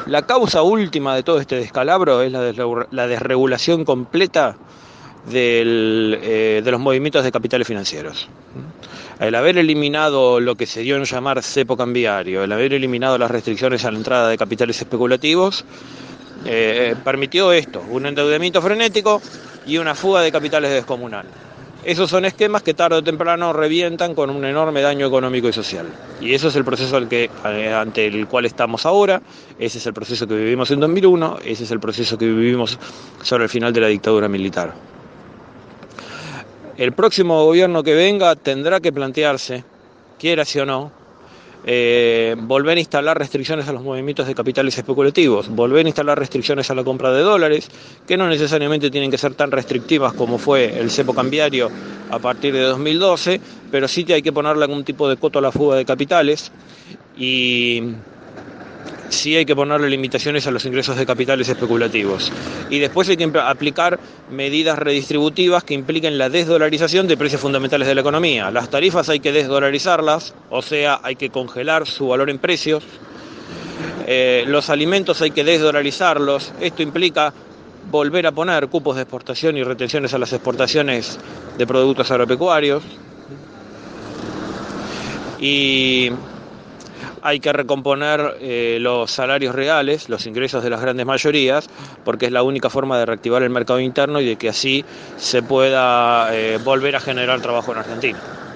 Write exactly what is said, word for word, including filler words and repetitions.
La causa última de todo este descalabro es la, desregu- la desregulación completa del, eh, de los movimientos de capitales financieros. El haber eliminado lo que se dio en llamar cepo cambiario, el haber eliminado las restricciones a la entrada de capitales especulativos, eh, permitió esto, un endeudamiento frenético y una fuga de capitales descomunal. Esos son esquemas que tarde o temprano revientan con un enorme daño económico y social. Y eso es el proceso al que, eh, ante el cual estamos ahora, ese es el proceso que vivimos en dos mil uno, ese es el proceso que vivimos sobre el final de la dictadura militar. El próximo gobierno que venga tendrá que plantearse, quiera sí o no, eh, volver a instalar restricciones a los movimientos de capitales especulativos, volver a instalar restricciones a la compra de dólares, que no necesariamente tienen que ser tan restrictivas como fue el cepo cambiario a partir de dos mil doce, pero sí que hay que ponerle algún tipo de coto a la fuga de capitales y sí hay que ponerle limitaciones a los ingresos de capitales especulativos. Y después hay que aplicar medidas redistributivas que impliquen la desdolarización de precios fundamentales de la economía. Las tarifas hay que desdolarizarlas, o sea, hay que congelar su valor en precios. Eh, los alimentos hay que desdolarizarlos. Esto implica volver a poner cupos de exportación y retenciones a las exportaciones de productos agropecuarios. Y hay que recomponer eh, los salarios reales, los ingresos de las grandes mayorías, porque es la única forma de reactivar el mercado interno y de que así se pueda eh, volver a generar trabajo en Argentina.